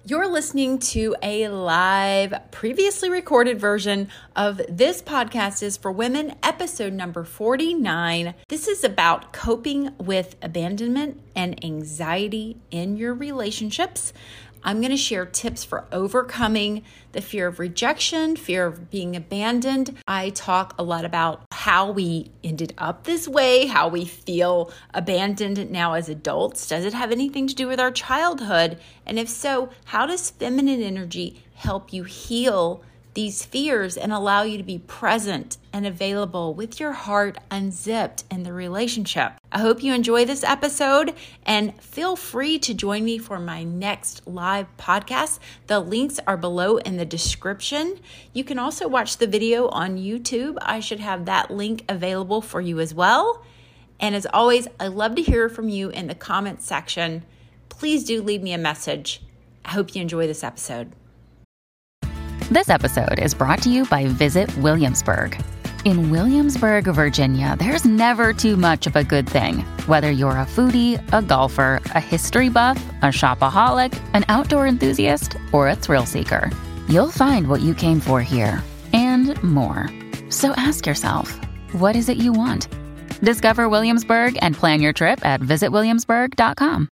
You're listening to a live, previously recorded version of This Podcast is for Women, episode number 49. This is about coping with abandonment and anxiety in your relationships. I'm going to share tips for overcoming the fear of rejection, fear of being abandoned. I talk a lot about how we ended up this way, how we feel abandoned now as adults. Does it have anything to do with our childhood? And if so, how does feminine energy help you heal these fears and allow you to be present and available with your heart unzipped in the relationship? I hope you enjoy this episode and feel free to join me for my next live podcast. The links are below in the description. You can also watch the video on YouTube. I should have that link available for you as well. And as always, I love to hear from you in the comments section. Please do leave me a message. I hope you enjoy this episode. This episode is brought to you by Visit Williamsburg. In Williamsburg, Virginia, there's never too much of a good thing. Whether you're a foodie, a golfer, a history buff, a shopaholic, an outdoor enthusiast, or a thrill seeker, you'll find what you came for here and more. So ask yourself, what is it you want? Discover Williamsburg and plan your trip at visitwilliamsburg.com.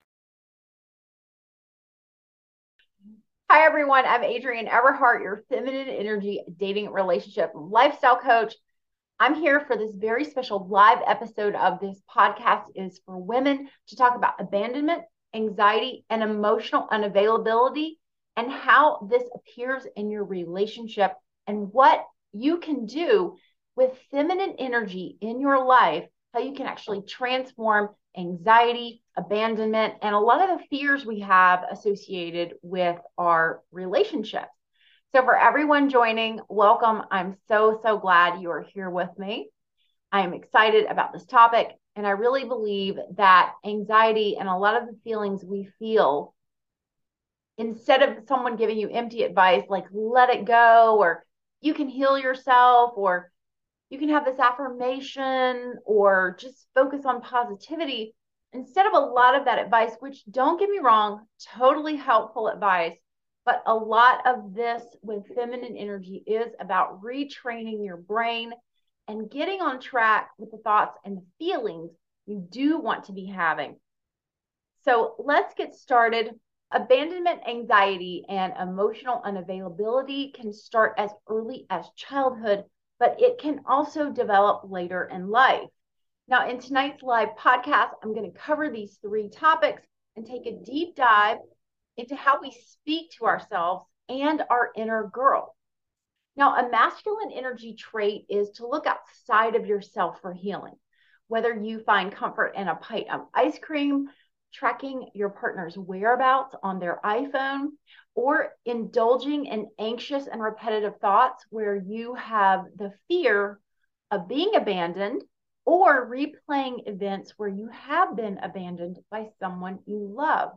Hi, everyone. I'm Adrienne Everhart, your feminine energy dating relationship lifestyle coach. I'm here for this very special live episode of This Podcast is for Women to talk about abandonment, anxiety, and emotional unavailability and how this appears in your relationship and what you can do with feminine energy in your life, how you can actually transform anxiety, abandonment, and a lot of the fears we have associated with our relationships. So for everyone joining, welcome. I'm so glad you are here with me. I am excited about this topic, and I really believe that anxiety and a lot of the feelings we feel, instead of someone giving you empty advice like let it go, or you can heal yourself, or you can have this affirmation, or just focus on positivity. Instead of a lot of that advice, which don't get me wrong, totally helpful advice, but a lot of this with feminine energy is about retraining your brain and getting on track with the thoughts and the feelings you do want to be having. So let's get started. Abandonment, anxiety, and emotional unavailability can start as early as childhood, but it can also develop later in life. Now, in tonight's live podcast, I'm going to cover these three topics and take a deep dive into how we speak to ourselves and our inner girl. Now, a masculine energy trait is to look outside of yourself for healing. Whether you find comfort in a pint of ice cream, tracking your partner's whereabouts on their iPhone, or indulging in anxious and repetitive thoughts where you have the fear of being abandoned, or replaying events where you have been abandoned by someone you love.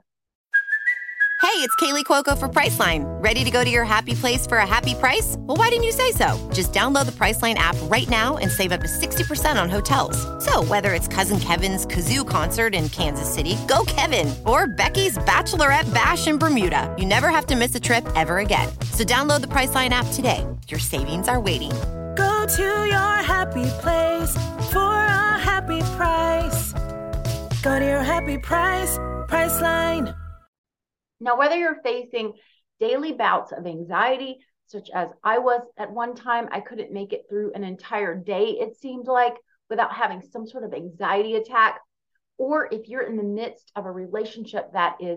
Hey, it's Kaylee Cuoco for Priceline. Ready to go to your happy place for a happy price? Well, why didn't you say so? Just download the Priceline app right now and save up to 60% on hotels. So whether it's Cousin Kevin's Kazoo Concert in Kansas City, go Kevin, or Becky's Bachelorette Bash in Bermuda, you never have to miss a trip ever again. So download the Priceline app today. Your savings are waiting. Go to your happy place for a happy price. Go to your happy price, Priceline. Now, whether you're facing daily bouts of anxiety, such as I was at one time, I couldn't make it through an entire day, it seemed like, without having some sort of anxiety attack, or if you're in the midst of a relationship that is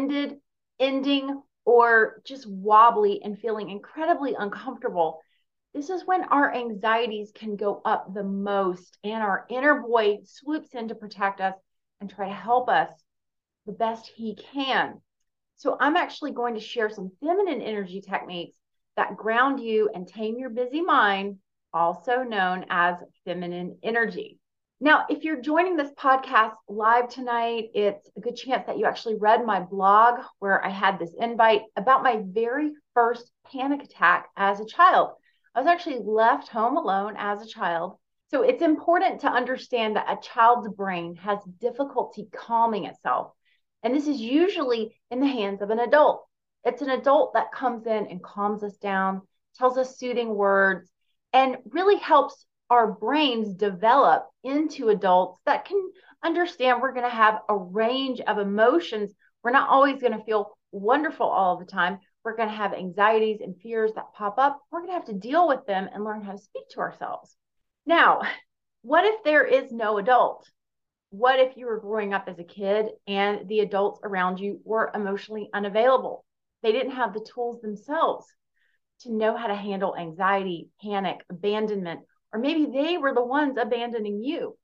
ending, or just wobbly and feeling incredibly uncomfortable, this is when our anxieties can go up the most, and our inner boy swoops in to protect us and try to help us the best he can. So I'm actually going to share some feminine energy techniques that ground you and tame your busy mind, also known as feminine energy. Now, if you're joining this podcast live tonight, it's a good chance that you actually read my blog where I had this invite about my very first panic attack as a child. I was actually left home alone as a child. So it's important to understand that a child's brain has difficulty calming itself. And this is usually in the hands of an adult. It's an adult that comes in and calms us down, tells us soothing words, and really helps our brains develop into adults that can understand we're going to have a range of emotions. We're not always going to feel wonderful all the time. We're going to have anxieties and fears that pop up. We're going to have to deal with them and learn how to speak to ourselves. Now, what if there is no adult? What if you were growing up as a kid and the adults around you were emotionally unavailable? They didn't have the tools themselves to know how to handle anxiety, panic, abandonment, or maybe they were the ones abandoning you.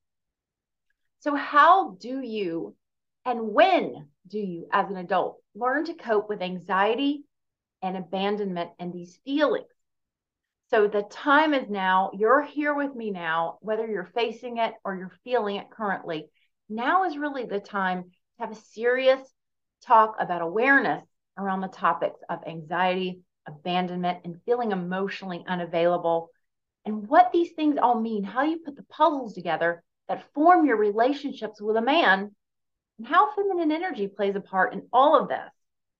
So how do you, and when do you as an adult, learn to cope with anxiety and abandonment and these feelings? So the time is now. You're here with me now, whether you're facing it or you're feeling it currently. Now is really the time to have a serious talk about awareness around the topics of anxiety, abandonment, and feeling emotionally unavailable, and what these things all mean, how you put the puzzles together that form your relationships with a man, and how feminine energy plays a part in all of this.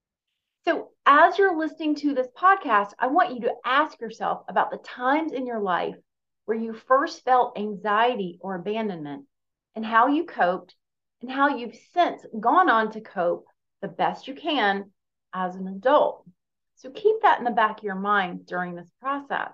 So as you're listening to this podcast, I want you to ask yourself about the times in your life where you first felt anxiety or abandonment and how you coped and how you've since gone on to cope the best you can as an adult. So keep that in the back of your mind during this process.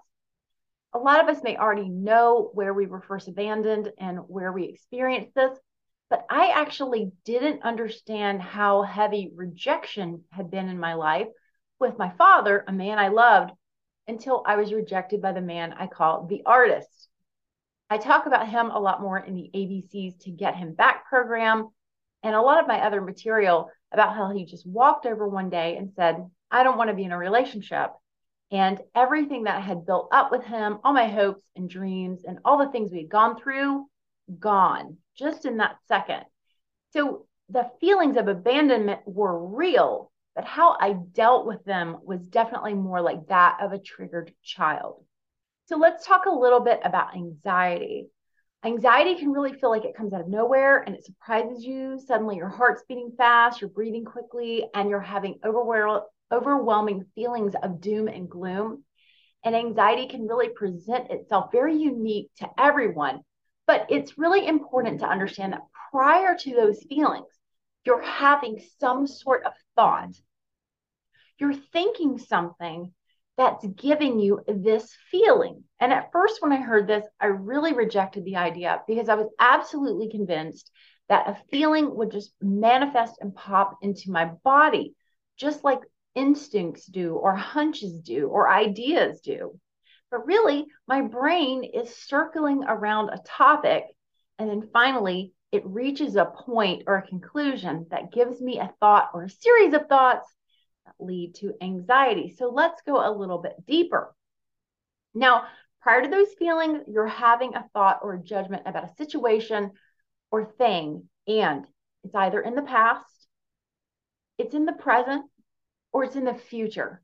A lot of us may already know where we were first abandoned and where we experienced this, but I actually didn't understand how heavy rejection had been in my life with my father, a man I loved, until I was rejected by the man I call the artist. I talk about him a lot more in the ABCs to Get Him Back program and a lot of my other material about how he just walked over one day and said, I don't want to be in a relationship. And everything that I had built up with him, all my hopes and dreams and all the things we had gone through, gone just in that second. So the feelings of abandonment were real, but how I dealt with them was definitely more like that of a triggered child. So let's talk a little bit about anxiety. Anxiety can really feel like it comes out of nowhere and it surprises you. Suddenly your heart's beating fast, you're breathing quickly, and you're having overwhelming feelings of doom and gloom. And anxiety can really present itself very unique to everyone. But it's really important to understand that prior to those feelings, you're having some sort of thought. You're thinking something that's giving you this feeling. And at first, when I heard this, I really rejected the idea because I was absolutely convinced that a feeling would just manifest and pop into my body, just like instincts do, or hunches do, or ideas do. But really, my brain is circling around a topic, and then finally, it reaches a point or a conclusion that gives me a thought or a series of thoughts that lead to anxiety. So let's go a little bit deeper. Now, prior to those feelings, you're having a thought or a judgment about a situation or thing, and it's either in the past, it's in the present, or it's in the future.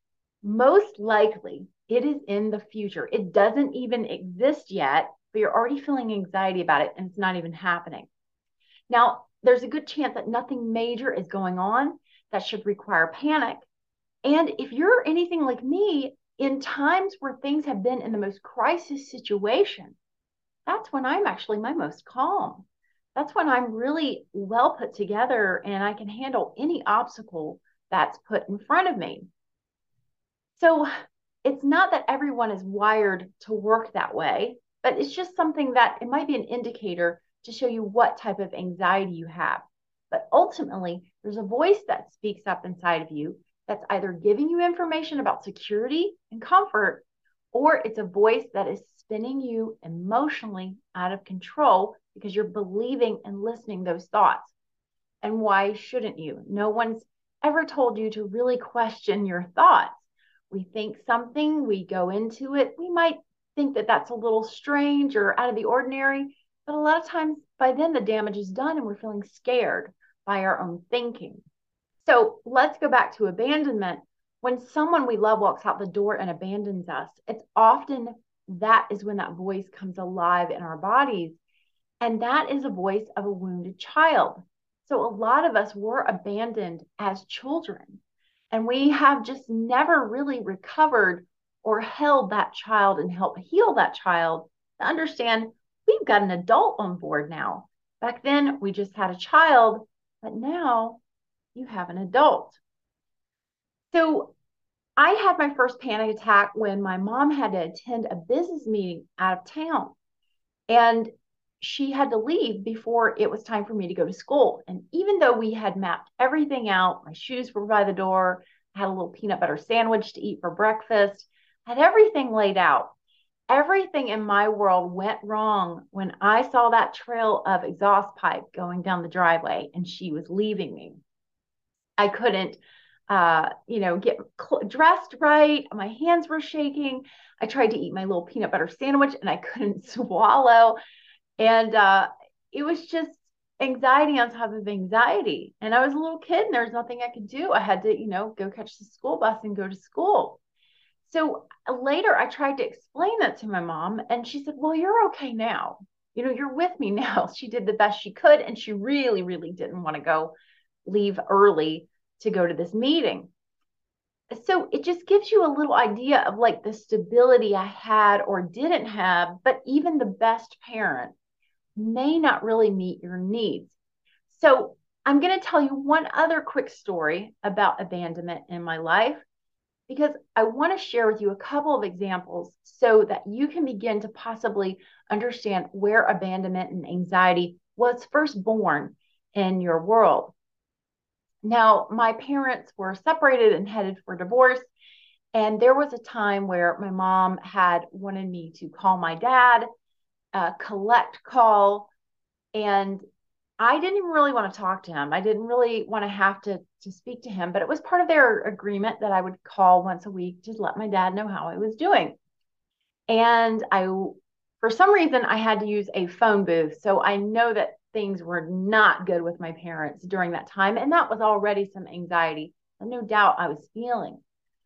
Most likely, it is in the future. It doesn't even exist yet, but you're already feeling anxiety about it and it's not even happening. Now, there's a good chance that nothing major is going on that should require panic. And if you're anything like me, in times where things have been in the most crisis situation, that's when I'm actually my most calm. That's when I'm really well put together and I can handle any obstacle that's put in front of me. So it's not that everyone is wired to work that way, but it's just something that it might be an indicator to show you what type of anxiety you have. But ultimately, there's a voice that speaks up inside of you that's either giving you information about security and comfort, or it's a voice that is spinning you emotionally out of control because you're believing and listening those thoughts. And why shouldn't you? No one's ever told you to really question your thoughts. We think something, we go into it. We might think that that's a little strange or out of the ordinary, but a lot of times by then the damage is done and we're feeling scared by our own thinking. So let's go back to abandonment. When someone we love walks out the door and abandons us, it's often that is when that voice comes alive in our bodies. And that is a voice of a wounded child. So a lot of us were abandoned as children. And we have just never really recovered or held that child and helped heal that child to understand we've got an adult on board now. Back then, we just had a child, but now you have an adult. So I had my first panic attack when my mom had to attend a business meeting out of town. And she had to leave before it was time for me to go to school. And even though we had mapped everything out, my shoes were by the door, I had a little peanut butter sandwich to eat for breakfast, I had everything laid out. Everything in my world went wrong when I saw that trail of exhaust pipe going down the driveway and she was leaving me. I couldn't, get dressed right. My hands were shaking. I tried to eat my little peanut butter sandwich and I couldn't swallow. And it was just anxiety on top of anxiety. And I was a little kid and there was nothing I could do. I had to, go catch the school bus and go to school. So later I tried to explain that to my mom and she said, well, you're okay now. You're with me now. She did the best she could. And she really, really didn't want to leave early to go to this meeting. So it just gives you a little idea of like the stability I had or didn't have, but even the best parent may not really meet your needs. So I'm going to tell you one other quick story about abandonment in my life, because I want to share with you a couple of examples so that you can begin to possibly understand where abandonment and anxiety was first born in your world. Now, my parents were separated and headed for divorce. And there was a time where my mom had wanted me to call my dad, collect call. And I didn't even really want to talk to him. I didn't really want to have to speak to him, but it was part of their agreement that I would call once a week to let my dad know how I was doing. And for some reason, I had to use a phone booth. So I know that things were not good with my parents during that time. And that was already some anxiety, and no doubt I was feeling.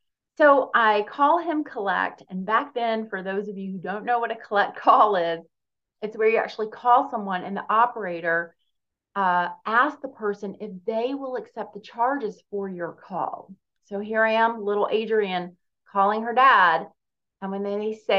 So I call him collect. And back then, for those of you who don't know what a collect call is, it's where you actually call someone and the operator asks the person if they will accept the charges for your call. So here I am, little Adrienne, calling her dad. And when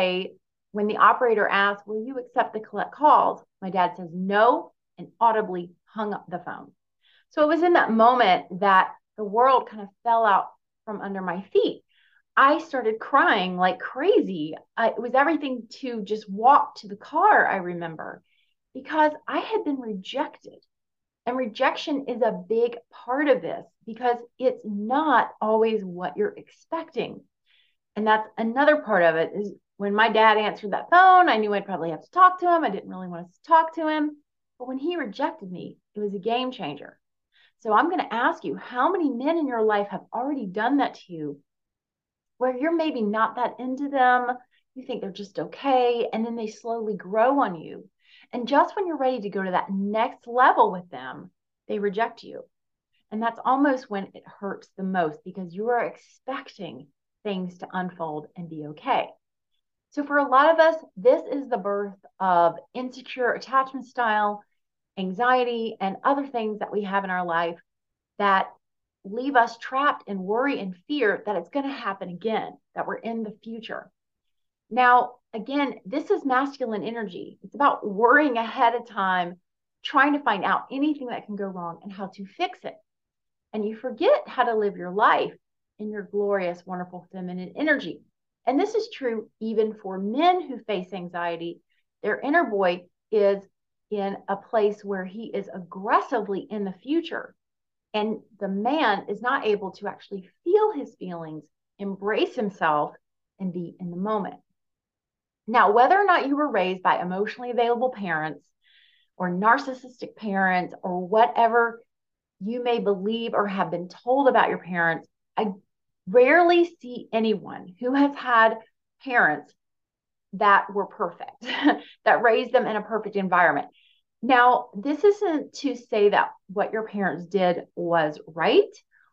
the operator asks, will you accept the collect calls? My dad says no, and audibly hung up the phone. So it was in that moment that the world kind of fell out from under my feet. I started crying like crazy. It was everything to just walk to the car, I remember, because I had been rejected. And rejection is a big part of this because it's not always what you're expecting. And that's another part of it is when my dad answered that phone, I knew I'd probably have to talk to him. I didn't really want to talk to him. But when he rejected me, it was a game changer. So I'm going to ask you, how many men in your life have already done that to you where you're maybe not that into them? You think they're just okay. And then they slowly grow on you. And just when you're ready to go to that next level with them, they reject you. And that's almost when it hurts the most because you are expecting things to unfold and be okay. So for a lot of us, this is the birth of insecure attachment style, anxiety, and other things that we have in our life that leave us trapped in worry and fear that it's going to happen again, that we're in the future. Now, again, this is masculine energy. It's about worrying ahead of time, trying to find out anything that can go wrong and how to fix it. And you forget how to live your life in your glorious, wonderful feminine energy. And this is true even for men who face anxiety. Their inner boy is in a place where he is aggressively in the future. And the man is not able to actually feel his feelings, embrace himself, and be in the moment. Now, whether or not you were raised by emotionally available parents or narcissistic parents or whatever you may believe or have been told about your parents, I rarely see anyone who has had parents that were perfect, that raised them in a perfect environment. Now, this isn't to say that what your parents did was right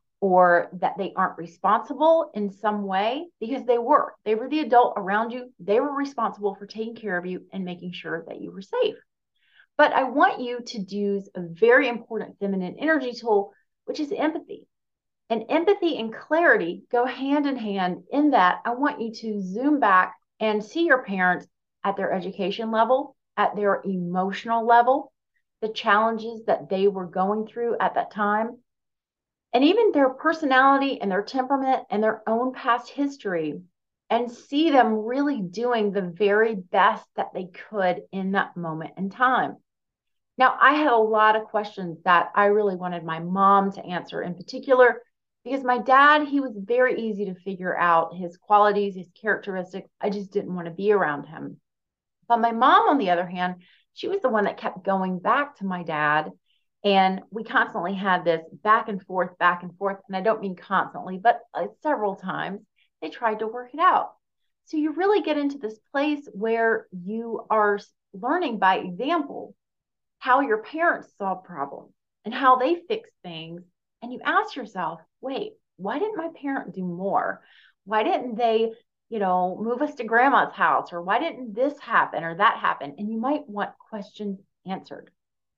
or that they aren't responsible in some way, because they were. They were the adult around you. They were responsible for taking care of you and making sure that you were safe. But I want you to use a very important feminine energy tool, which is empathy. And empathy and clarity go hand in hand in that I want you to zoom back and see your parents at their education level, at their emotional level, the challenges that they were going through at that time, and even their personality and their temperament and their own past history, and see them really doing the very best that they could in that moment in time. Now, I had a lot of questions that I really wanted my mom to answer in particular, because my dad, he was very easy to figure out his qualities, his characteristics. I just didn't want to be around him. But my mom, on the other hand, she was the one that kept going back to my dad. And we constantly had this back and forth, back and forth. And I don't mean constantly, but several times they tried to work it out. So you really get into this place where you are learning by example how your parents solve problems and how they fix things. And you ask yourself, wait, why didn't my parent do more? Why didn't they, move us to grandma's house? Or why didn't this happen or that happen? And you might want questions answered.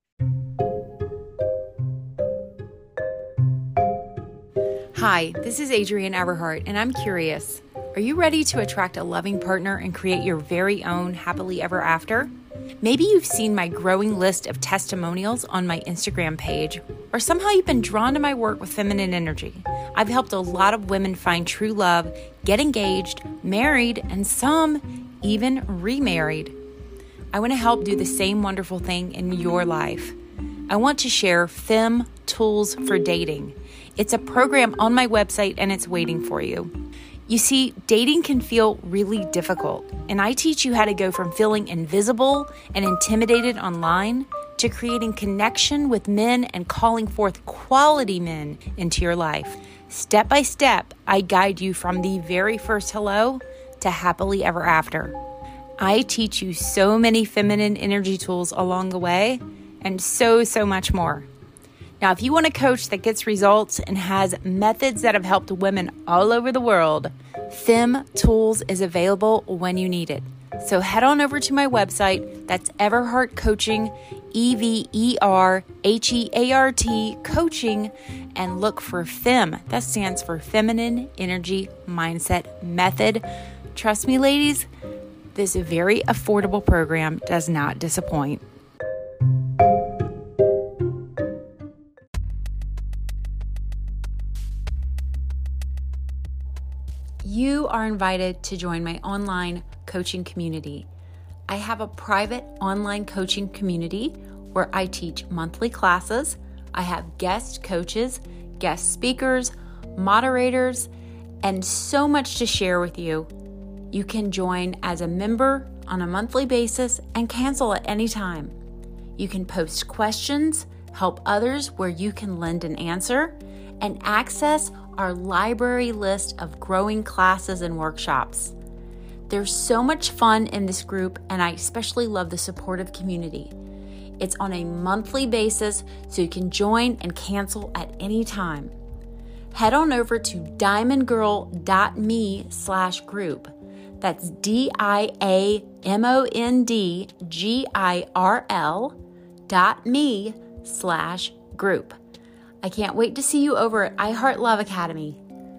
Hi, this is Adrienne Everhart, and I'm curious. Are you ready to attract a loving partner and create your very own happily ever after? Maybe you've seen my growing list of testimonials on my Instagram page, or somehow you've been drawn to my work with feminine energy. I've helped a lot of women find true love, get engaged, married, and some even remarried. I want to help do the same wonderful thing in your life. I want to share Femme Tools for Dating. It's a program on my website and it's waiting for you. You see, dating can feel really difficult, and I teach you how to go from feeling invisible and intimidated online to creating connection with men and calling forth quality men into your life. Step by step, I guide you from the very first hello to happily ever after. I teach you so many feminine energy tools along the way and so much more. Now, if you want a coach that gets results and has methods that have helped women all over the world, Femme Tools is available when you need it. So head on over to my website, that's Everhart Coaching, EVERHEART Coaching, and look for Femme. That stands for Feminine Energy Mindset Method. Trust me, ladies, this very affordable program does not disappoint. You are invited to join my online coaching community. I have a private online coaching community where I teach monthly classes. I have guest coaches, guest speakers, moderators, and so much to share with you. You can join as a member on a monthly basis and cancel at any time. You can post questions, help others where you can lend an answer, and access our library list of growing classes and workshops. There's so much fun in this group, and I especially love the supportive community. It's on a monthly basis, so you can join and cancel at any time. Head on over to diamondgirl.me/group. That's diamondgirl.me/group. I can't wait to see you over at iHeart Love Academy.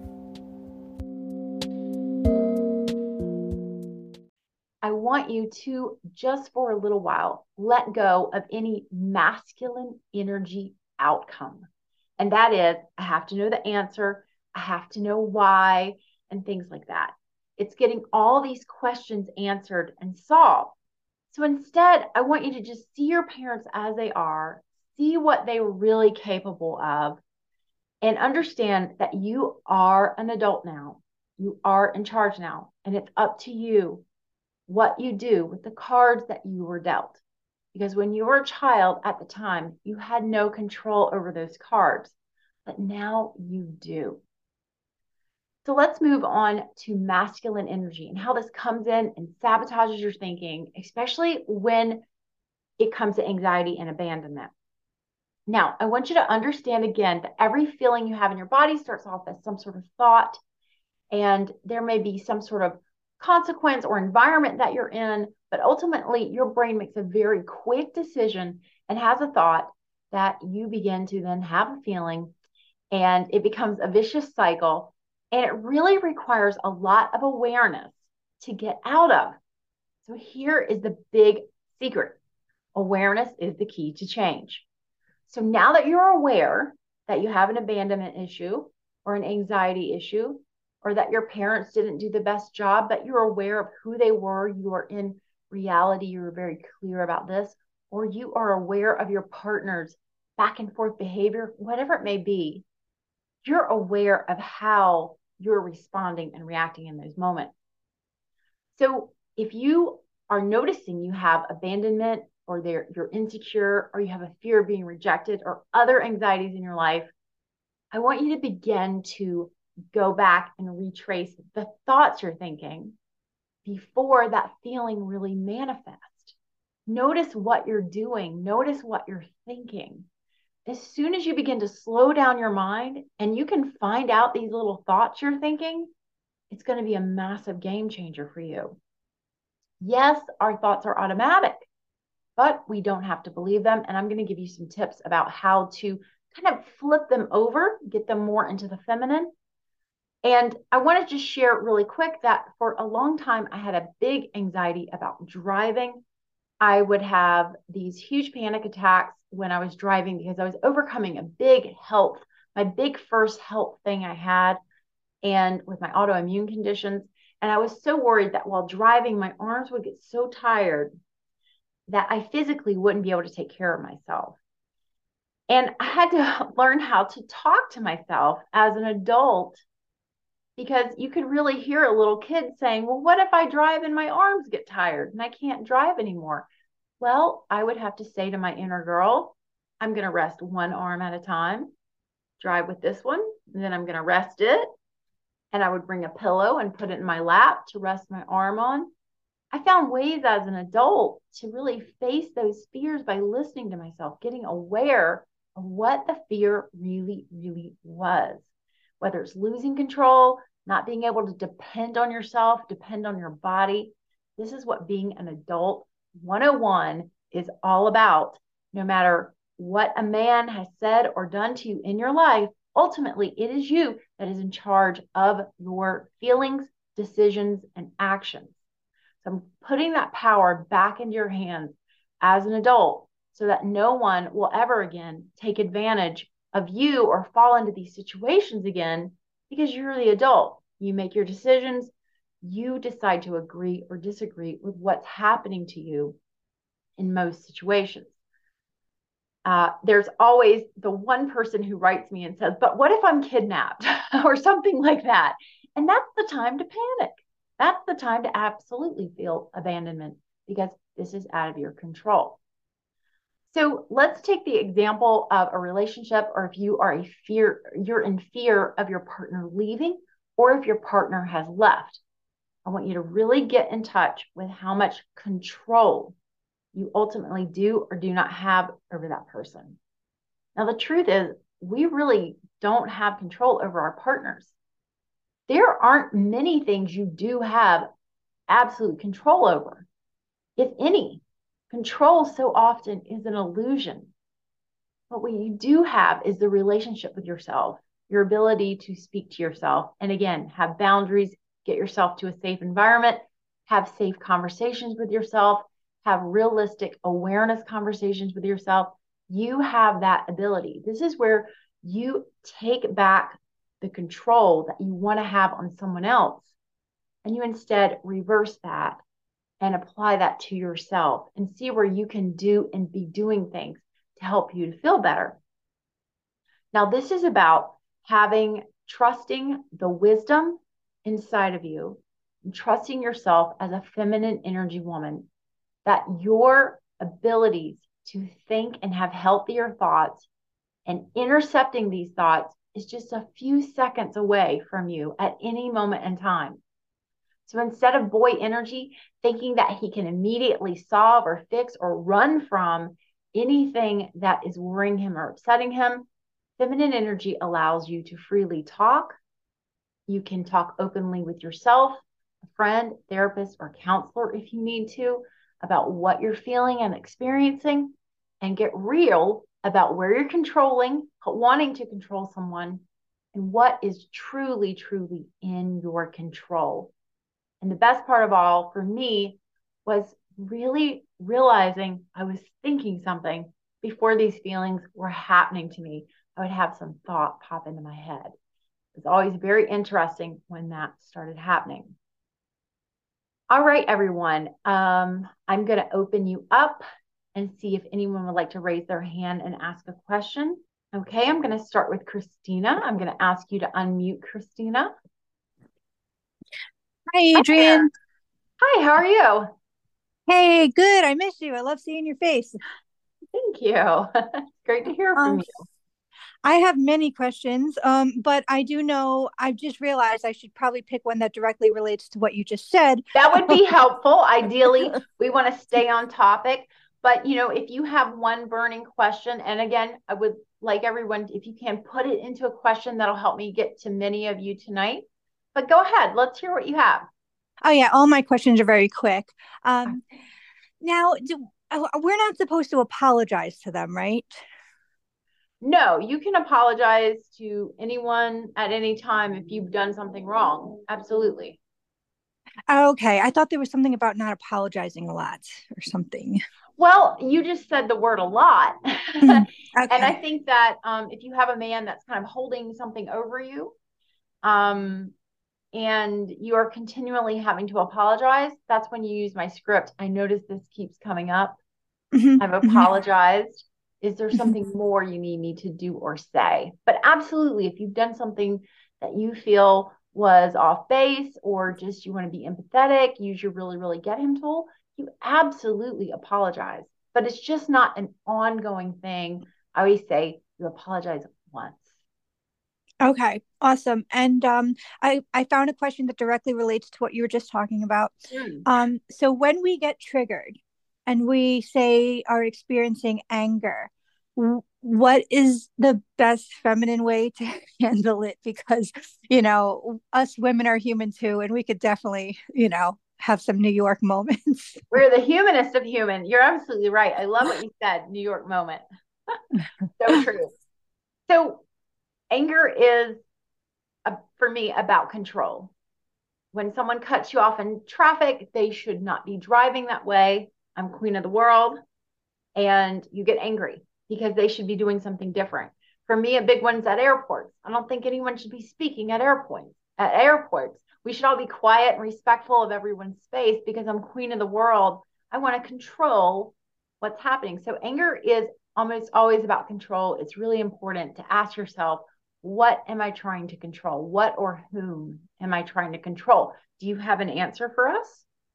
I want you to, just for a little while, let go of any masculine energy outcome. And that is, I have to know the answer, I have to know why, and things like that. It's getting all these questions answered and solved. So instead, I want you to just see your parents as they are, see what they were really capable of, and understand that you are an adult now. You are in charge now, and it's up to you what you do with the cards that you were dealt. Because when you were a child at the time, you had no control over those cards, but now you do. So let's move on to masculine energy and how this comes in and sabotages your thinking, especially when it comes to anxiety and abandonment. Now, I want you to understand again that every feeling you have in your body starts off as some sort of thought, and there may be some sort of consequence or environment that you're in, but ultimately your brain makes a very quick decision and has a thought that you begin to then have a feeling, and it becomes a vicious cycle. And it really requires a lot of awareness to get out of. So here is the big secret. Awareness is the key to change. So now that you're aware that you have an abandonment issue or an anxiety issue, or that your parents didn't do the best job, but you're aware of who they were, you are in reality, you're very clear about this, or you are aware of your partner's back and forth behavior, whatever it may be, you're aware of how you're responding and reacting in those moments. So if you are noticing you have abandonment, or you're insecure, or you have a fear of being rejected, or other anxieties in your life, I want you to begin to go back and retrace the thoughts you're thinking before that feeling really manifests. Notice what you're doing. Notice what you're thinking. As soon as you begin to slow down your mind and you can find out these little thoughts you're thinking, it's going to be a massive game changer for you. Yes, our thoughts are automatic, but we don't have to believe them. And I'm going to give you some tips about how to kind of flip them over, get them more into the feminine. And I want to just share really quick that for a long time, I had a big anxiety about driving. I would have these huge panic attacks when I was driving because I was overcoming my big first health thing I had, and with my autoimmune conditions. And I was so worried that while driving, my arms would get so tired that I physically wouldn't be able to take care of myself. And I had to learn how to talk to myself as an adult, because you could really hear a little kid saying, well, what if I drive and my arms get tired and I can't drive anymore? Well, I would have to say to my inner girl, I'm going to rest one arm at a time, drive with this one, and then I'm going to rest it. And I would bring a pillow and put it in my lap to rest my arm on. I found ways as an adult to really face those fears by listening to myself, getting aware of what the fear really, really was. Whether it's losing control, not being able to depend on yourself, depend on your body. This is what being an adult 101 is all about. No matter what a man has said or done to you in your life, ultimately it is you that is in charge of your feelings, decisions, and actions. So I'm putting that power back into your hands as an adult so that no one will ever again take advantage of you or fall into these situations again, because you're the adult. You make your decisions. You decide to agree or disagree with what's happening to you in most situations. There's always the one person who writes me and says, but what if I'm kidnapped or something like that? And that's the time to panic. That's the time to absolutely feel abandonment, because this is out of your control. So let's take the example of a relationship, or if you are you're in fear of your partner leaving, or if your partner has left. I want you to really get in touch with how much control you ultimately do or do not have over that person. Now, the truth is, we really don't have control over our partners. There aren't many things you do have absolute control over, if any. Control so often is an illusion. But what you do have is the relationship with yourself, your ability to speak to yourself. And again, have boundaries, get yourself to a safe environment, have safe conversations with yourself, have realistic awareness conversations with yourself. You have that ability. This is where you take back the control that you want to have on someone else, and you instead reverse that and apply that to yourself and see where you can do and be doing things to help you to feel better. Now, this is about trusting the wisdom inside of you and trusting yourself as a feminine energy woman, that your abilities to think and have healthier thoughts and intercepting these thoughts is just a few seconds away from you at any moment in time. So instead of boy energy thinking that he can immediately solve or fix or run from anything that is worrying him or upsetting him, feminine energy allows you to freely talk. You can talk openly with yourself, a friend, therapist, or counselor if you need to, about what you're feeling and experiencing, and get real about where you're controlling, wanting to control someone, and what is truly, truly in your control. And the best part of all for me was really realizing I was thinking something before these feelings were happening to me. I would have some thought pop into my head. It's always very interesting when that started happening. All right, everyone. I'm going to open you up and see if anyone would like to raise their hand and ask a question. Okay, I'm going to start with Christina. I'm going to ask you to unmute Christina. Hi, Adrienne. Hi, how are you? Hey, good. I miss you. I love seeing your face. Thank you. Great to hear from you. I have many questions, but I do know, I've just realized I should probably pick one that directly relates to what you just said. That would be helpful. Ideally, we want to stay on topic. But, if you have one burning question, and again, I would like everyone, if you can put it into a question, that'll help me get to many of you tonight. But go ahead. Let's hear what you have. Oh, yeah. All my questions are very quick. Now, we're not supposed to apologize to them, right? No, you can apologize to anyone at any time if you've done something wrong. Absolutely. Okay. I thought there was something about not apologizing a lot or something. Well, you just said the word a lot. Okay. And I think that if you have a man that's kind of holding something over you, and you are continually having to apologize, that's when you use my script. I notice this keeps coming up. I've apologized. Is there something more you need me to do or say? But absolutely, if you've done something that you feel was off base or just you want to be empathetic, use your really, really get him tool, you absolutely apologize. But it's just not an ongoing thing. I always say you apologize once. Okay, awesome. And I found a question that directly relates to what you were just talking about. So when we get triggered and we say are experiencing anger, what is the best feminine way to handle it? Because, us women are human too, and we could definitely, have some New York moments. We're the humanest of human. You're absolutely right. I love what you said, New York moment. So true. So anger is, for me, about control. When someone cuts you off in traffic, they should not be driving that way. I'm queen of the world. And you get angry because they should be doing something different. For me, a big one's at airports. I don't think anyone should be speaking at airports. We should all be quiet and respectful of everyone's space because I'm queen of the world. I want to control what's happening. So anger is almost always about control. It's really important to ask yourself, what am I trying to control? What or whom am I trying to control? Do you have an answer for us?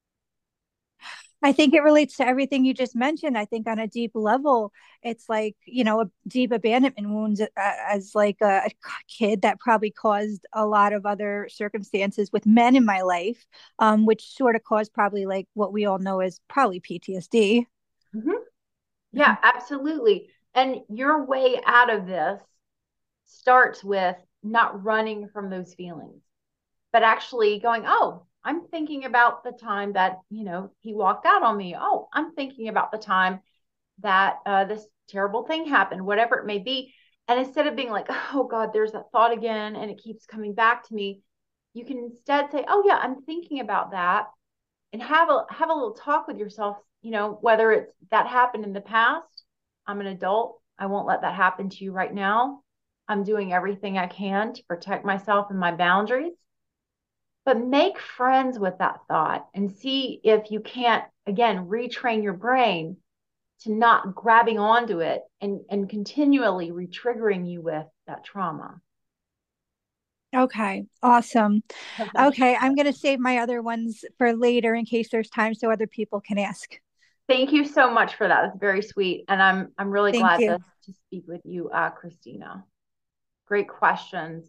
I think it relates to everything you just mentioned. I think on a deep level, it's like, a deep abandonment wounds as like a kid that probably caused a lot of other circumstances with men in my life, which sort of caused probably like what we all know as probably PTSD. Yeah, absolutely. And your way out of this starts with not running from those feelings, but actually going, oh, I'm thinking about the time that, he walked out on me. Oh, I'm thinking about the time that this terrible thing happened, whatever it may be. And instead of being like, oh God, there's that thought again, and it keeps coming back to me, you can instead say, oh yeah, I'm thinking about that, and have a little talk with yourself, whether it's that happened in the past. I'm an adult. I won't let that happen to you right now. I'm doing everything I can to protect myself and my boundaries. But make friends with that thought and see if you can't, again, retrain your brain to not grabbing onto it and continually re-triggering you with that trauma. Okay, awesome. Okay, I'm going to save my other ones for later in case there's time so other people can ask. Thank you so much for that. It's very sweet. And I'm really glad to speak with you, Christina. Great questions.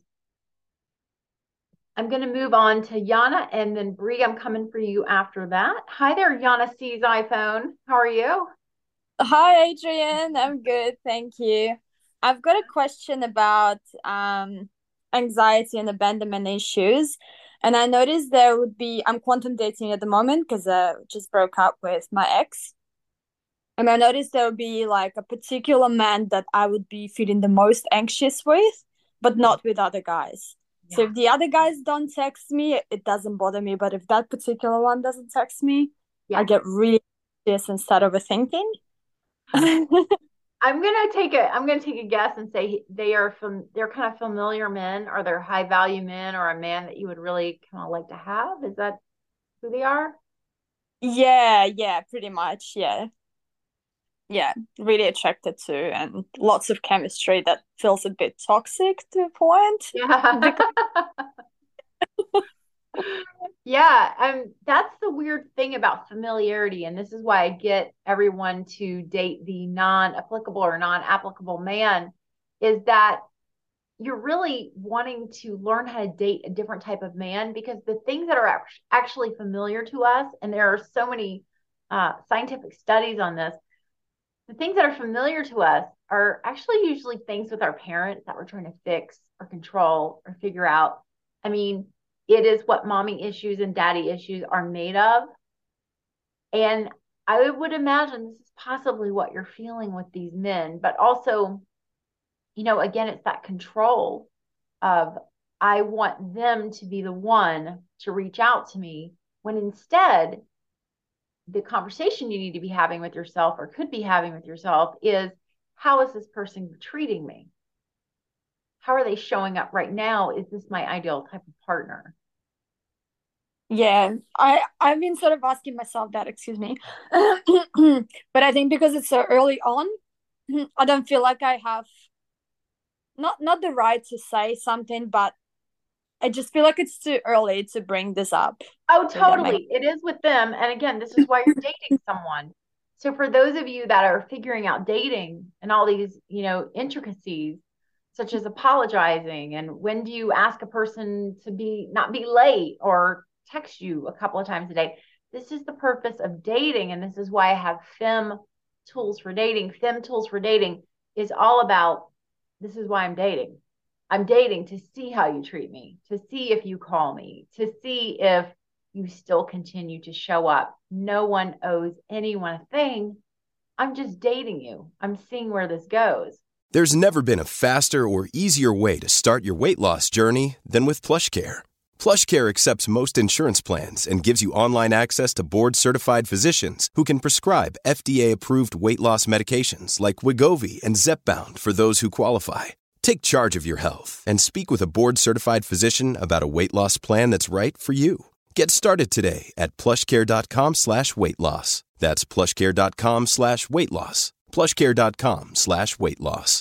I'm going to move on to Yana, and then Bree, I'm coming for you after that. Hi there, Yana C's iPhone. How are you? Hi, Adrienne. I'm good, thank you. I've got a question about anxiety and abandonment issues. And I noticed I'm quantum dating at the moment because I just broke up with my ex. And I noticed there would be like a particular man that I would be feeling the most anxious with, but not with other guys. Yeah. So if the other guys don't text me, it doesn't bother me. But if that particular one doesn't text me, I get really anxious and start overthinking. I'm gonna take a guess and say they're kind of familiar men, or they're high value men, or a man that you would really kind of like to have. Is that who they are? Yeah, pretty much. Yeah, really attracted to, and lots of chemistry that feels a bit toxic to a point. Yeah. Yeah, that's the weird thing about familiarity, and this is why I get everyone to date the non-applicable or non-applicable man, is that you're really wanting to learn how to date a different type of man, because the things that are actually familiar to us, and there are so many scientific studies on this, the things that are familiar to us are actually usually things with our parents that we're trying to fix or control or figure out. I mean, it is what mommy issues and daddy issues are made of. And I would imagine this is possibly what you're feeling with these men, but also, again, it's that control of, I want them to be the one to reach out to me, when instead the conversation you need to be having with yourself, or could be having with yourself, is, how is this person treating me? How are they showing up right now? Is this my ideal type of partner? Yeah, I've been sort of asking myself that, excuse me. But I think because it's so early on, I don't feel like I have not the right to say something, but I just feel like it's too early to bring this up. Oh, totally. It is with them. And again, this is why you're dating someone. So for those of you that are figuring out dating and all these, intricacies, such as apologizing, and when do you ask a person to not be late, or text you a couple of times a day, this is the purpose of dating. And this is why I have Fem Tools for Dating. Fem Tools for Dating is all about, this is why I'm dating. I'm dating to see how you treat me, to see if you call me, to see if you still continue to show up. No one owes anyone a thing. I'm just dating you. I'm seeing where this goes. There's never been a faster or easier way to start your weight loss journey than with PlushCare. PlushCare accepts most insurance plans and gives you online access to board-certified physicians who can prescribe FDA-approved weight loss medications like Wegovy and Zepbound for those who qualify. Take charge of your health and speak with a board-certified physician about a weight loss plan that's right for you. Get started today at plushcare.com/weight-loss. That's plushcare.com/weight-loss. plushcare.com/weight-loss.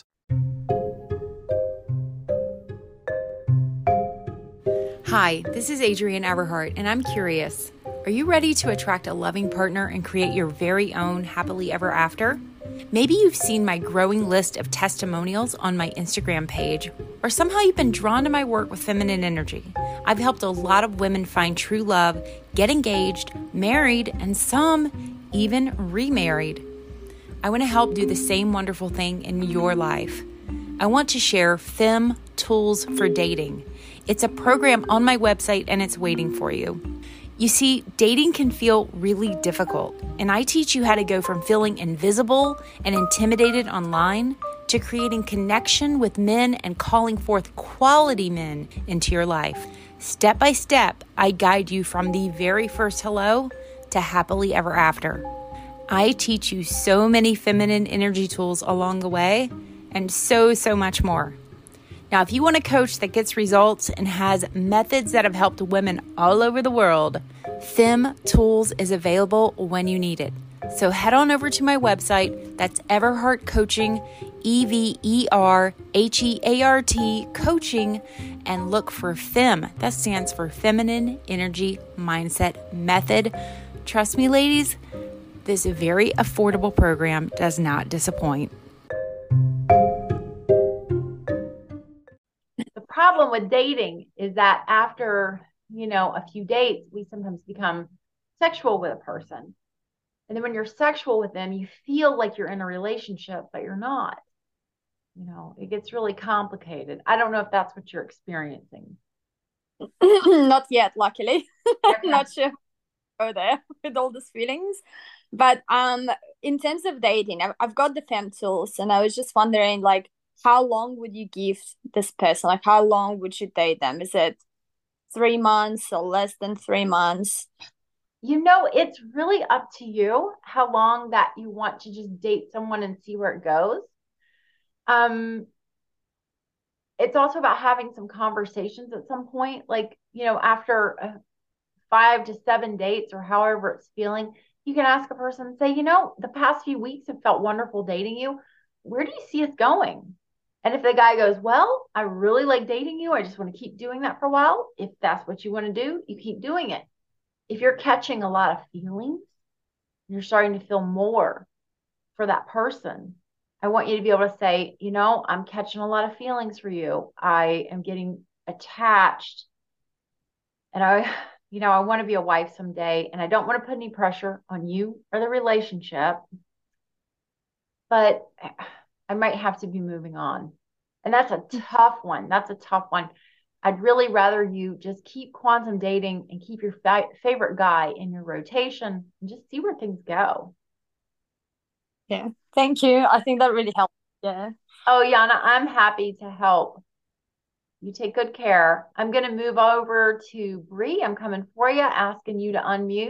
Hi, this is Adrienne Everhart, and I'm curious. Are you ready to attract a loving partner and create your very own happily ever after? Maybe you've seen my growing list of testimonials on my Instagram page, or somehow you've been drawn to my work with feminine energy. I've helped a lot of women find true love, get engaged, married, and some even remarried. I want to help do the same wonderful thing in your life. I want to share Fem Tools for Dating. It's a program on my website, and it's waiting for you. You see, dating can feel really difficult, and I teach you how to go from feeling invisible and intimidated online to creating connection with men and calling forth quality men into your life. Step by step, I guide you from the very first hello to happily ever after. I teach you so many feminine energy tools along the way, and so much more. Now, if you want a coach that gets results and has methods that have helped women all over the world, Fem Tools is available when you need it. So head on over to my website. That's Everhart Coaching, EVERHEART Coaching, and look for Fem. That stands for Feminine Energy Mindset Method. Trust me, ladies, this very affordable program does not disappoint. Problem with dating is that after, a few dates, we sometimes become sexual with a person. And then when you're sexual with them, you feel like you're in a relationship, but you're not. It gets really complicated. I don't know if that's what you're experiencing. Not yet, luckily. I'm not sure go there with all these feelings. But in terms of dating, I've got the fem tools, and I was just wondering, like, how long would you give this person? Like, how long would you date them? Is it 3 months or less than 3 months? It's really up to you how long that you want to just date someone and see where it goes. It's also about having some conversations at some point, like, after 5 to 7 dates or however it's feeling, you can ask a person and say, the past few weeks have felt wonderful dating you. Where do you see us going? And if the guy goes, well, I really like dating you, I just want to keep doing that for a while. If that's what you want to do, you keep doing it. If you're catching a lot of feelings, you're starting to feel more for that person, I want you to be able to say, I'm catching a lot of feelings for you. I am getting attached. And I want to be a wife someday. And I don't want to put any pressure on you or the relationship. But I might have to be moving on. And that's a tough one. I'd really rather you just keep quantum dating and keep your favorite guy in your rotation and just see where things go. Yeah. Thank you. I think that really helped. Yeah. Oh, Yana, I'm happy to help. You take good care. I'm going to move over to Bree. I'm coming for you, asking you to unmute.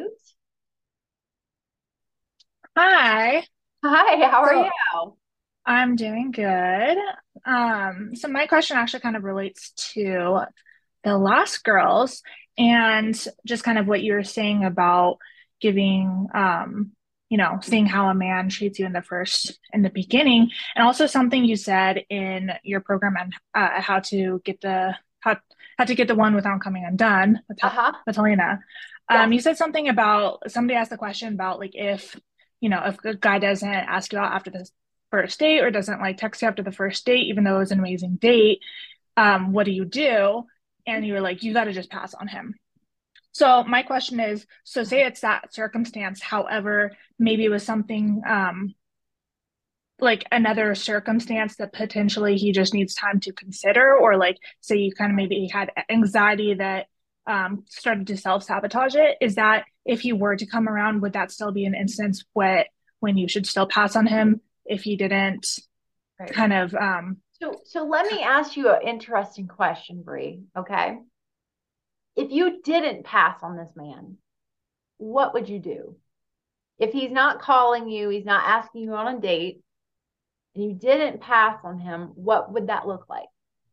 Hi. Hi, how are you? I'm doing good. So my question actually kind of relates to the last girls and just kind of what you were saying about giving, seeing how a man treats you in the beginning, and also something you said in your program on how to get the one without coming undone with Helena. You said something about somebody asked the question about like if a guy doesn't ask you out after the first date or doesn't like text you after the first date, even though it was an amazing date, what do you do? And you were like, you got to just pass on him. So my question is, so say it's that circumstance, however, maybe it was something like another circumstance that potentially he just needs time to consider, or like say you kind of maybe had anxiety that started to self-sabotage it. Is that if he were to come around, would that still be an instance when you should still pass on him if he didn't kind of So let me ask you an interesting question, Bree. Okay. If you didn't pass on this man, what would you do? If he's not calling you, he's not asking you on a date, and you didn't pass on him, what would that look like?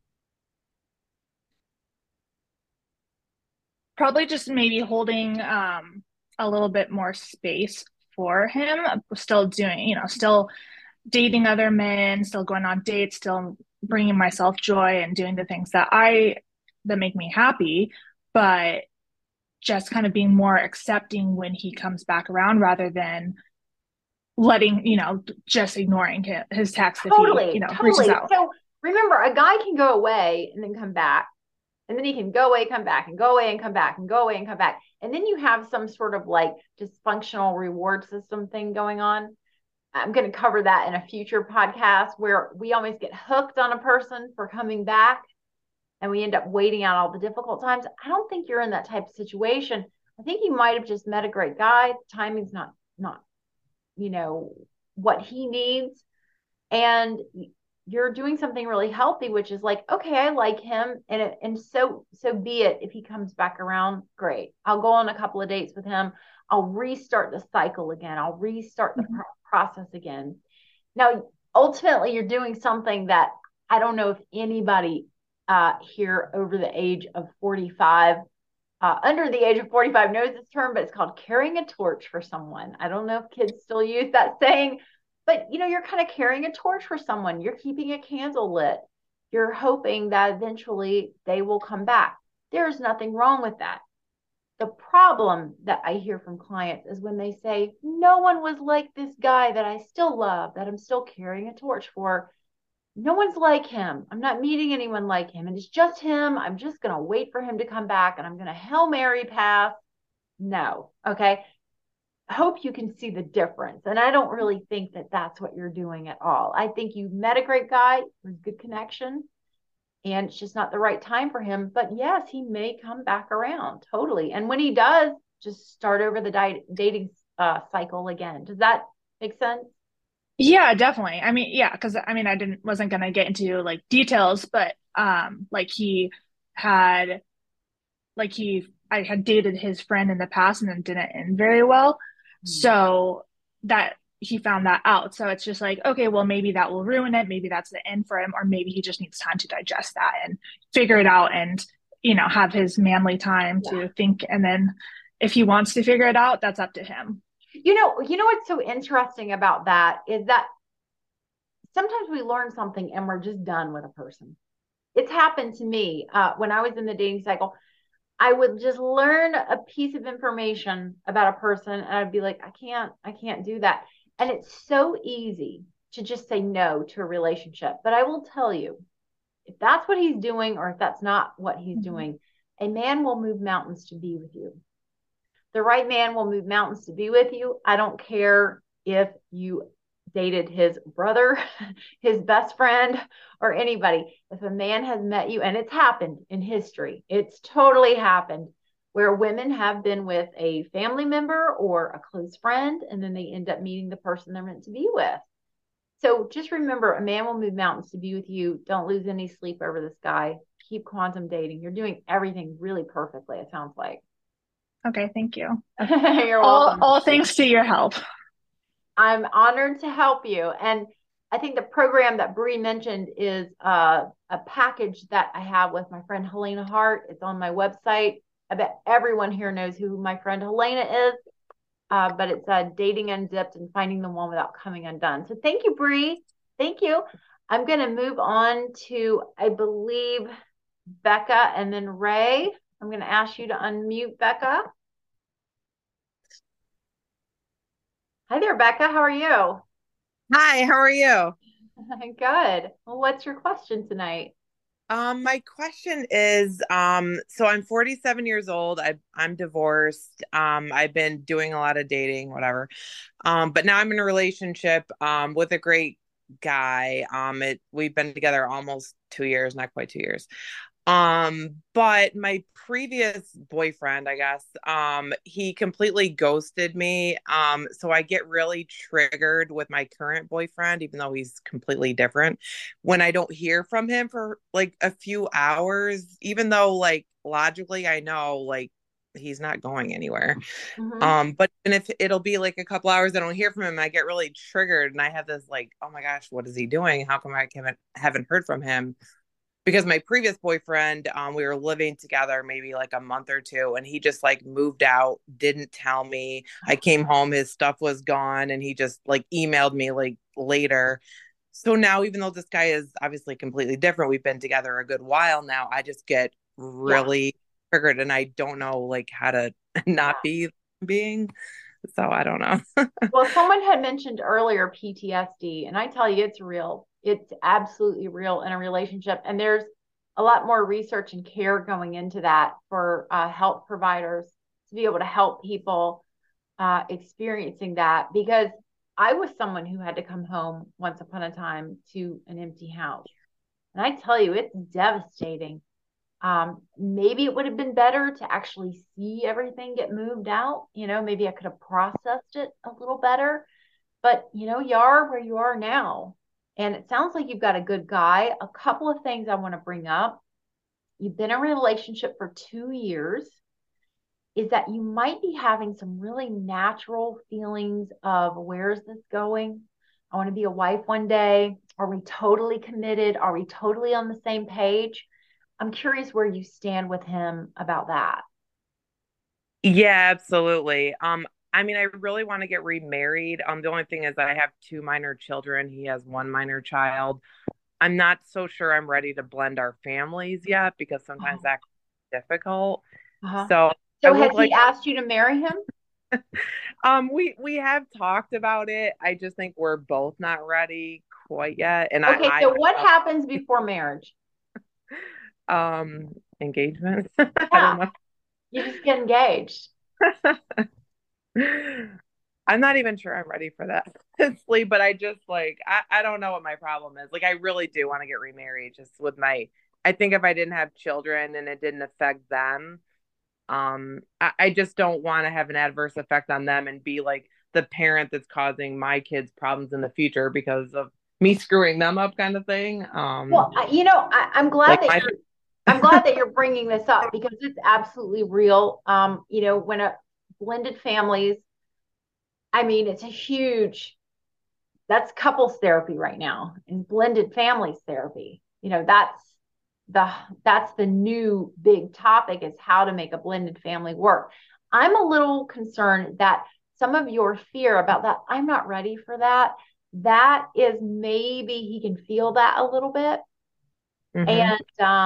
Probably just maybe holding a little bit more space for him, still doing, still dating other men, still going on dates, still bringing myself joy and doing the things that make me happy, but just kind of being more accepting when he comes back around rather than letting, just ignoring his text Totally, if he, totally. reaches out. So remember, a guy can go away and then come back, and then he can go away, come back, and go away and come back, and go away and come back. And then you have some sort of like dysfunctional reward system thing going on. I'm going to cover that in a future podcast where we always get hooked on a person for coming back and we end up waiting out all the difficult times. I don't think you're in that type of situation. I think you might have just met a great guy. The timing's not, what he needs. And you're doing something really healthy, which is like, okay, I like him. And so be it. If he comes back around, great. I'll go on a couple of dates with him. I'll restart the cycle again. I'll restart the process again. Now, ultimately, you're doing something that I don't know if anybody here over the age of 45, under the age of 45 knows this term, but it's called carrying a torch for someone. I don't know if kids still use that saying, but you're kind of carrying a torch for someone. You're keeping a candle lit. You're hoping that eventually they will come back. There's nothing wrong with that. The problem that I hear from clients is when they say, no one was like this guy that I still love, that I'm still carrying a torch for. No one's like him. I'm not meeting anyone like him. And it's just him. I'm just going to wait for him to come back and I'm going to Hail Mary pass. No. Okay. I hope you can see the difference. And I don't really think that that's what you're doing at all. I think you met a great guy with good connection and it's just not the right time for him. But yes, he may come back around. Totally. And when he does, just start over the dating cycle again. Does that make sense? Yeah, definitely. I mean, yeah, because I mean, wasn't gonna get into like details, but like had I had dated his friend in the past and then didn't end very well. So that he found that out. So it's just like, okay, well, maybe that will ruin it. Maybe that's the end for him, or maybe he just needs time to digest that and figure it out and, have his manly time to think. And then if he wants to figure it out, that's up to him. What's so interesting about that is that sometimes we learn something and we're just done with a person. It's happened to me when I was in the dating cycle. I would just learn a piece of information about a person and I'd be like, I can't do that. And it's so easy to just say no to a relationship. But I will tell you, if that's what he's doing or if that's not what he's doing, a man will move mountains to be with you. The right man will move mountains to be with you. I don't care if you dated his brother, his best friend, or anybody. If a man has met you, and it's happened in history, it's totally happened where women have been with a family member or a close friend, and then they end up meeting the person they're meant to be with. So just remember, a man will move mountains to be with you. Don't lose any sleep over this guy. Keep quantum dating. You're doing everything really perfectly, it sounds like. Okay, thank you. You're welcome. All thanks to your help. I'm honored to help you. And I think the program that Bree mentioned is a package that I have with my friend Helena Hart. It's on my website. I bet everyone here knows who my friend Helena is, but it's Dating Unzipped and Finding the One Without Coming Undone. So thank you, Bree. Thank you. I'm going to move on to, I believe, Becca and then Ray. I'm going to ask you to unmute Becca. Hi there, Becca. How are you? Hi, how are you? Good. Well, what's your question tonight? My question is, so I'm 47 years old. I'm divorced. I've been doing a lot of dating, whatever. But now I'm in a relationship, with a great guy. We've been together almost 2 years, not quite 2 years. But my previous boyfriend, I guess, he completely ghosted me. So I get really triggered with my current boyfriend, even though he's completely different, when I don't hear from him for like a few hours, even though like logically I know like he's not going anywhere. But even if it'll be like a couple hours I don't hear from him, I get really triggered and I have this like, oh my gosh, what is he doing? How come I haven't heard from him? Because my previous boyfriend, we were living together maybe like a month or two, and he just like moved out, didn't tell me. I came home, his stuff was gone, and he just like emailed me like later. So now, even though this guy is obviously completely different, we've been together a good while now, I just get really triggered and I don't know like how to not be being. So I don't know. Well, someone had mentioned earlier PTSD, and I tell you, it's real. It's absolutely real in a relationship. And there's a lot more research and care going into that for health providers to be able to help people experiencing that. Because I was someone who had to come home once upon a time to an empty house. And I tell you, it's devastating. Maybe it would have been better to actually see everything get moved out. Maybe I could have processed it a little better. But, you are where you are now. And it sounds like you've got a good guy. A couple of things I want to bring up. You've been in a relationship for 2 years. Is that you might be having some really natural feelings of where is this going? I want to be a wife one day. Are we totally committed? Are we totally on the same page? I'm curious where you stand with him about that. Yeah, absolutely. I mean, I really want to get remarried. The only thing is I have two minor children. He has one minor child. I'm not so sure I'm ready to blend our families yet because sometimes that's difficult. So has he asked you to marry him? We have talked about it. I just think we're both not ready quite yet. And so what happens before marriage? Engagement. Yeah. I don't know. You just get engaged. I'm not even sure I'm ready for that, honestly, but I just like, I don't know what my problem is. Like, I really do want to get remarried just with I think if I didn't have children and it didn't affect them, I just don't want to have an adverse effect on them and be like the parent that's causing my kids problems in the future because of me screwing them up, kind of thing. Well, I'm glad Like that my I'm glad that you're bringing this up because it's absolutely real. When a blended families, I mean, it's a huge, that's couples therapy right now and blended families therapy. The that's the new big topic is how to make a blended family work. I'm a little concerned that some of your fear about that, I'm not ready for that. That is maybe he can feel that a little bit. Mhm.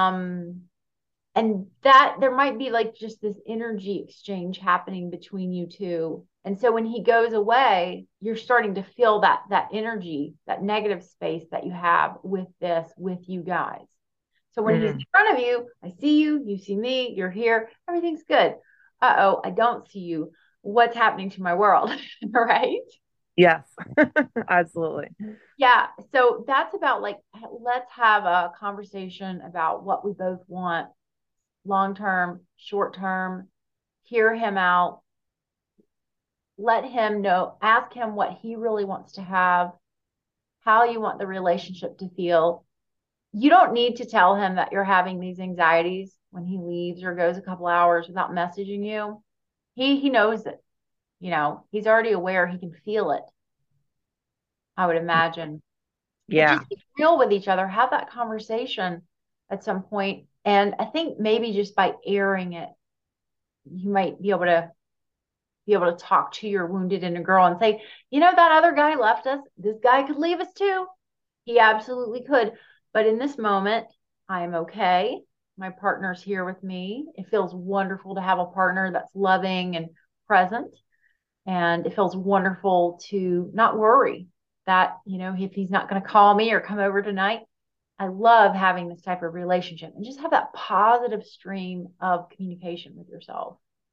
And that there might be like just this energy exchange happening between you two. And so when he goes away, you're starting to feel that energy, that negative space that you have with you guys. So when he's in Mhm. front of you, I see you, you see me, you're here, everything's good. Uh-oh, I don't see you. What's happening to my world? Right? Yes, absolutely. Yeah. So that's about like, let's have a conversation about what we both want long term, short term, hear him out, let him know, ask him what he really wants to have, how you want the relationship to feel. You don't need to tell him that you're having these anxieties when he leaves or goes a couple hours without messaging you. He knows it. He's already aware, he can feel it, I would imagine. But Yeah. just be real with each other, have that conversation at some point. And I think maybe just by airing it, you might be able to talk to your wounded inner girl and say, that other guy left us. This guy could leave us too. He absolutely could. But in this moment, I am okay. My partner's here with me. It feels wonderful to have a partner that's loving and present. And it feels wonderful to not worry that, if he's not going to call me or come over tonight. I love having this type of relationship and just have that positive stream of communication with yourself.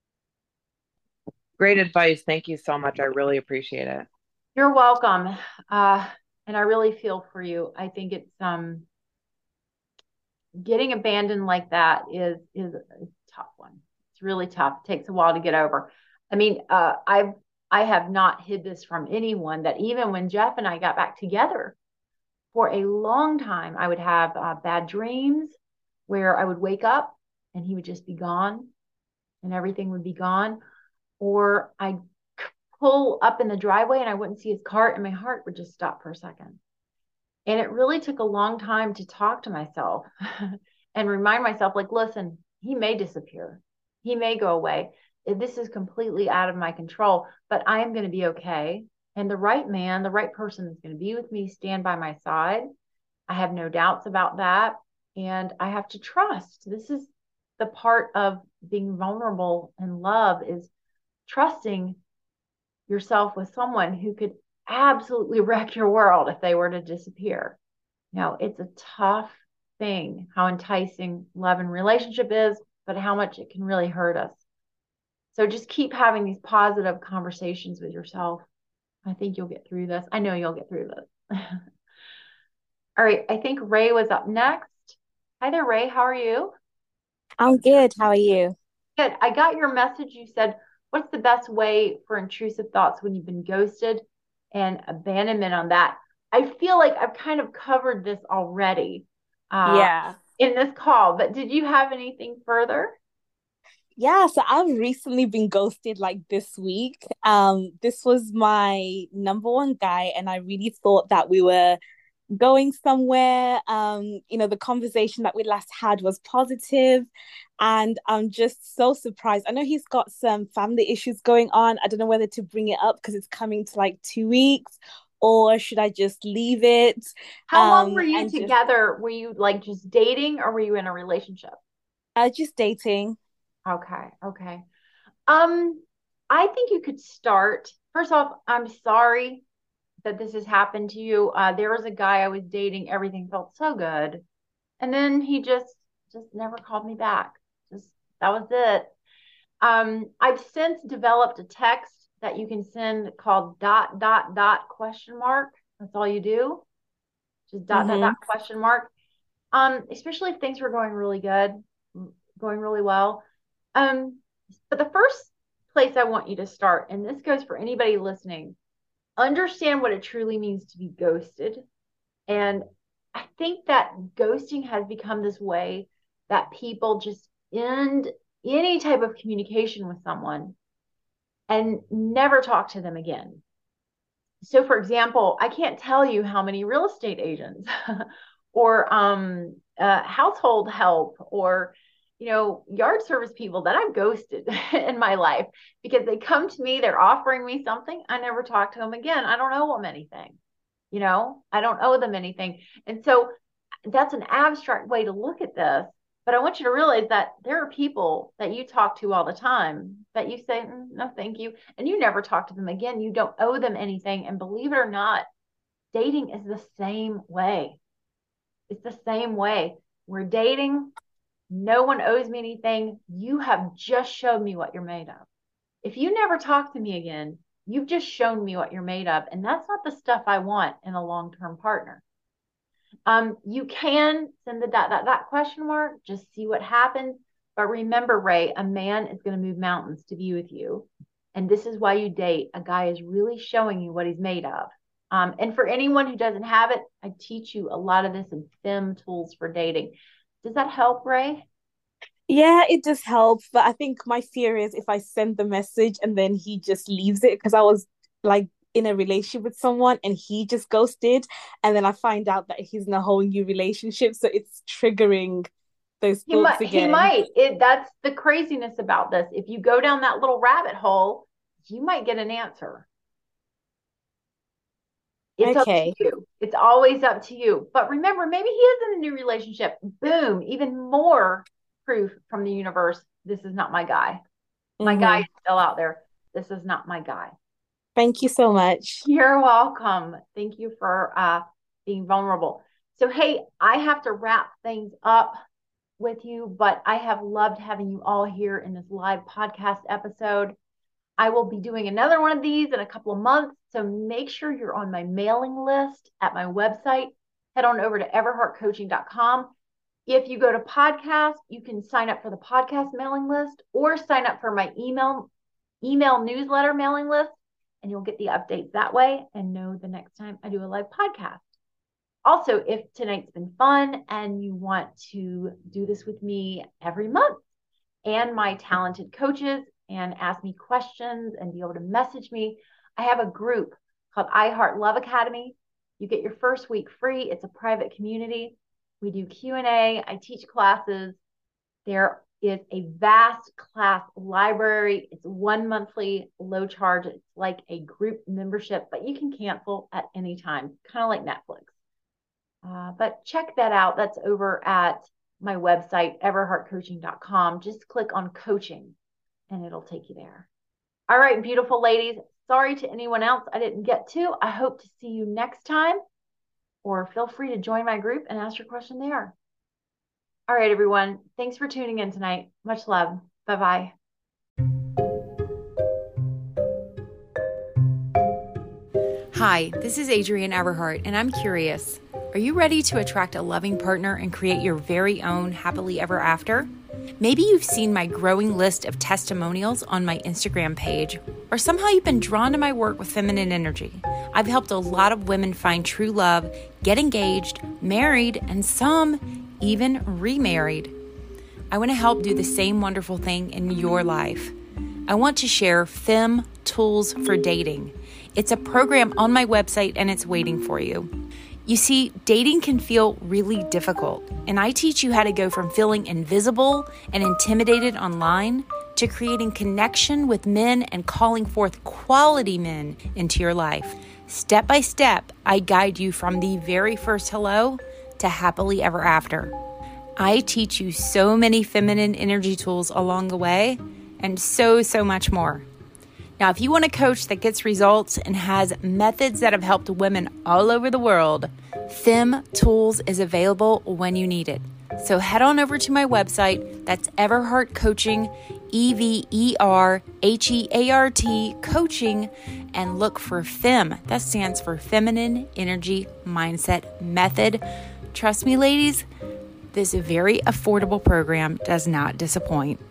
Great advice. Thank you so much. I really appreciate it. You're welcome. And I really feel for you. I think it's getting abandoned like that is a tough one. It's really tough. It takes a while to get over. I mean, I have not hid this from anyone that even when Jeff and I got back together for a long time, I would have bad dreams where I would wake up and he would just be gone and everything would be gone. Or I'd pull up in the driveway and I wouldn't see his cart and my heart would just stop for a second. And it really took a long time to talk to myself and remind myself, like, listen, he may disappear. He may go away. This is completely out of my control, but I am going to be okay. And the right man, the right person is going to be with me, stand by my side. I have no doubts about that. And I have to trust. This is the part of being vulnerable and love is trusting yourself with someone who could absolutely wreck your world if they were to disappear. It's a tough thing how enticing love and relationship is, but how much it can really hurt us. So just keep having these positive conversations with yourself. I think you'll get through this. I know you'll get through this. All right. I think Ray was up next. Hi there, Ray. How are you? I'm good. How are you? Good. I got your message. You said, what's the best way for intrusive thoughts when you've been ghosted and abandonment on that? I feel like I've kind of covered this already Yeah. in this call, but did you have anything further? Yeah, so I've recently been ghosted like this week. This was my number one guy, and I really thought that we were going somewhere. The conversation that we last had was positive, and I'm just so surprised. I know he's got some family issues going on. I don't know whether to bring it up because it's coming to like 2 weeks, or should I just leave it? How long were you And just together? Were you like just dating or were you in a relationship? just dating. Okay. Okay. I think you could start. First off, I'm sorry that this has happened to you. There was a guy I was dating, everything felt so good. And then he just never called me back. Just that was it. I've since developed a text that you can send called dot dot dot question mark. That's all you do. Just dot dot Mm-hmm. dot question mark. Especially if things were going really good, going really well. Um, But the first place I want you to start, and this goes for anybody listening, understand what it truly means to be ghosted. And I think that ghosting has become this way that people just end any type of communication with someone and never talk to them again. So for example, I can't tell you how many real estate agents or household help or yard service people that I've ghosted in my life because they come to me, they're offering me something, I never talk to them again. I don't owe them anything. I don't owe them anything. And so that's an abstract way to look at this. But I want you to realize that there are people that you talk to all the time that you say, no, thank you. And you never talk to them again. You don't owe them anything. And believe it or not, dating is the same way. It's the same way. We're dating. No one owes me anything. You have just shown me what you're made of. If you never talk to me again, you've just shown me what you're made of. And that's not the stuff I want in a long-term partner. You can send the ... question mark, just see what happens. But remember, Ray, a man is going to move mountains to be with you. And this is why you date. A guy is really showing you what he's made of. And for anyone who doesn't have it, I teach you a lot of this in FEM tools for dating. Does that help, Ray? Yeah, it does help. But I think my fear is if I send the message and then he just leaves it, because I was like in a relationship with someone and he just ghosted, and then I find out that he's in a whole new relationship, so it's triggering those thoughts again. He might. That's the craziness about this. If you go down that little rabbit hole, you might get an answer. It's okay. Up to you. It's always up to you. But remember, maybe he is in a new relationship. Boom, even more proof from the universe. This is not my guy. My guy is still out there. This is not my guy. Thank you so much. You're welcome. Thank you for being vulnerable. So, hey, I have to wrap things up with you, but I have loved having you all here in this live podcast episode. I will be doing another one of these in a couple of months. So make sure you're on my mailing list at my website. Head on over to everhartcoaching.com. If you go to podcast, you can sign up for the podcast mailing list or sign up for my email newsletter mailing list. And you'll get the updates that way and know the next time I do a live podcast. Also, if tonight's been fun and you want to do this with me every month and my talented coaches and ask me questions and be able to message me, I have a group called iHeart Love Academy. You get your first week free. It's a private community. We do Q&A. I teach classes. There is a vast class library. It's 1 monthly low charge. It's like a group membership, but you can cancel at any time, kind of like Netflix. But check that out. That's over at my website, everhartcoaching.com. Just click on coaching and it'll take you there. All right, beautiful ladies. Sorry to anyone else I didn't get to. I hope to see you next time, or feel free to join my group and ask your question there. All right, everyone. Thanks for tuning in tonight. Much love. Bye-bye. Hi, this is Adrienne Everhart, and I'm curious. Are you ready to attract a loving partner and create your very own happily ever after? Maybe you've seen my growing list of testimonials on my Instagram page, or somehow you've been drawn to my work with feminine energy. I've helped a lot of women find true love, get engaged, married, and some even remarried. I want to help do the same wonderful thing in your life. I want to share FEM Tools for Dating. It's a program on my website and it's waiting for you. You see, dating can feel really difficult, and I teach you how to go from feeling invisible and intimidated online to creating connection with men and calling forth quality men into your life. Step by step, I guide you from the very first hello to happily ever after. I teach you so many feminine energy tools along the way, and so much more. Now, if you want a coach that gets results and has methods that have helped women all over the world, FEM Tools is available when you need it. So head on over to my website. That's Everhart Coaching, EverHeart Coaching, and look for FEM. That stands for Feminine Energy Mindset Method. Trust me, ladies, this very affordable program does not disappoint.